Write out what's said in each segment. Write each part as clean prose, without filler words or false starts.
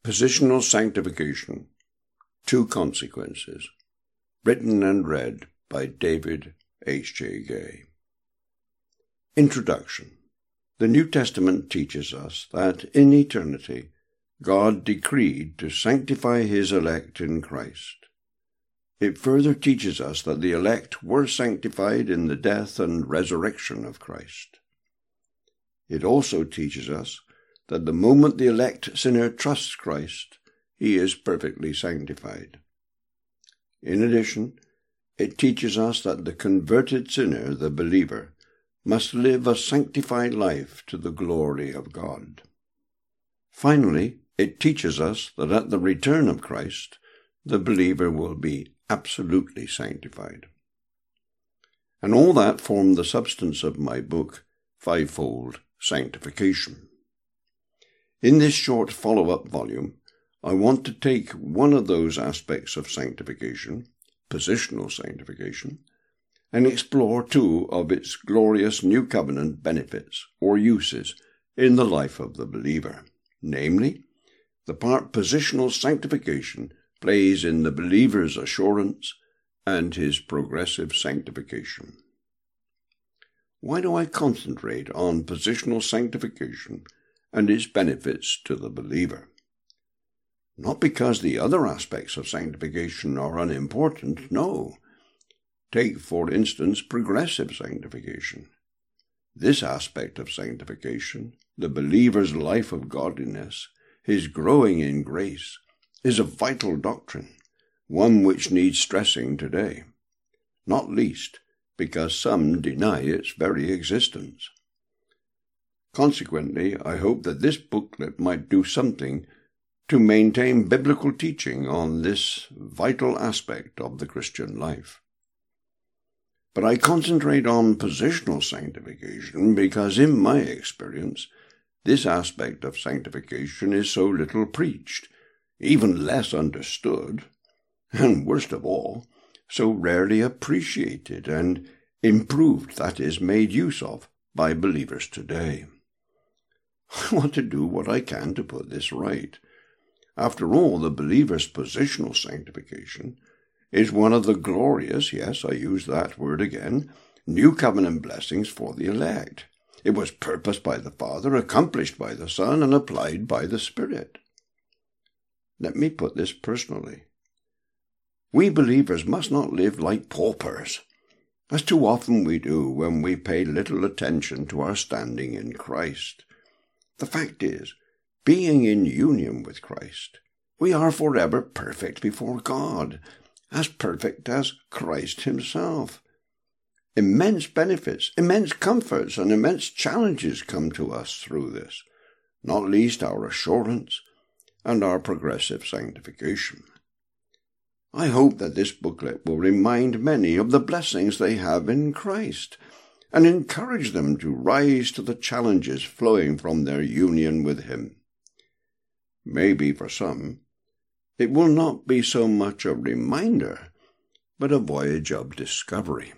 Positional Sanctification, Two Consequences, written and read by David H.J. Gay. Introduction. The New Testament teaches us that in eternity God decreed to sanctify his elect in Christ. It further teaches us that the elect were sanctified in the death and resurrection of Christ. It also teaches us that the moment the elect sinner trusts Christ, he is perfectly sanctified. In addition, it teaches us that the converted sinner, the believer, must live a sanctified life to the glory of God. Finally, it teaches us that at the return of Christ, the believer will be absolutely sanctified. And all that formed the substance of my book, Fivefold Sanctification. In this short follow-up volume, I want to take one of those aspects of sanctification, positional sanctification, and explore two of its glorious New Covenant benefits or uses in the life of the believer, namely, the part positional sanctification plays in the believer's assurance and his progressive sanctification. Why do I concentrate on positional sanctification and its benefits to the believer? Not because the other aspects of sanctification are unimportant, no. Take, for instance, progressive sanctification. This aspect of sanctification, the believer's life of godliness, his growing in grace, is a vital doctrine, one which needs stressing today, not least because some deny its very existence. Consequently, I hope that this booklet might do something to maintain biblical teaching on this vital aspect of the Christian life. But I concentrate on positional sanctification because, in my experience, this aspect of sanctification is so little preached, even less understood, and worst of all, so rarely appreciated and improved, that is, made use of by believers today. I want to do what I can to put this right. After all, the believer's positional sanctification is one of the glorious, yes, I use that word again, New Covenant blessings for the elect. It was purposed by the Father, accomplished by the Son, and applied by the Spirit. Let me put this personally. We believers must not live like paupers, as too often we do when we pay little attention to our standing in Christ. The fact is, being in union with Christ, we are forever perfect before God, as perfect as Christ himself. Immense benefits, immense comforts, and immense challenges come to us through this, not least our assurance and our progressive sanctification. I hope that this booklet will remind many of the blessings they have in Christ, and encourage them to rise to the challenges flowing from their union with him. Maybe for some, it will not be so much a reminder, but a voyage of discovery.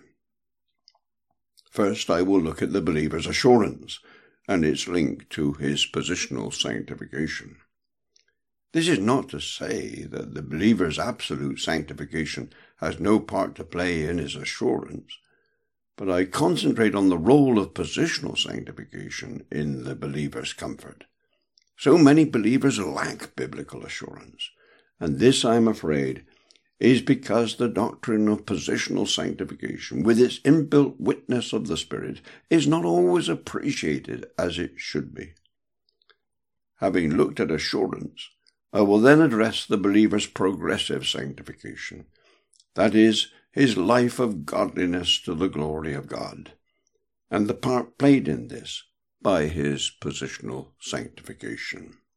First, I will look at the believer's assurance and its link to his positional sanctification. This is not to say that the believer's absolute sanctification has no part to play in his assurance, but I concentrate on the role of positional sanctification in the believer's comfort. So many believers lack biblical assurance, and this, I am afraid, is because the doctrine of positional sanctification, with its inbuilt witness of the Spirit, is not always appreciated as it should be. Having looked at assurance, I will then address the believer's progressive sanctification, that is, his life of godliness to the glory of God, and the part played in this by his positional sanctification.